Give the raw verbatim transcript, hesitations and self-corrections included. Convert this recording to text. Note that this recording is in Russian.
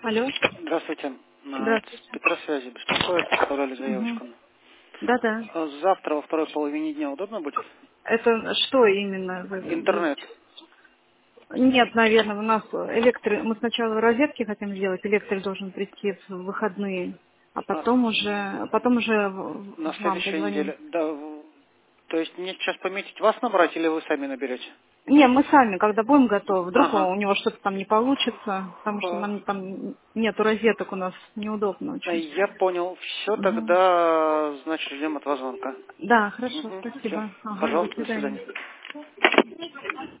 Алло. Здравствуйте. На Здравствуйте. Петросвязи беспокоит, оставляли Угу. заявочку. Да-да. А Завтра во второй половине дня удобно будет? Это что именно? Вы- вы- Интернет. Нет, наверное, у нас электрик... Мы сначала розетки хотим сделать, электрик должен прийти в выходные, а А, потом уже, а потом уже в- на вам следующей позвоним. неделе. Да, в- то есть мне сейчас пометить вас набрать или вы сами наберете? Не, мы сами, когда будем готовы. Вдруг у Ага. него что-то там не получится, потому что Х- нам там нету розеток, у нас неудобно а, очень. Я понял. Все, Мгм. тогда, значит, ждем от вас звонка. Да, хорошо, Угу. Все. спасибо. Ага, до Пожалуйста, до свидания. свидания.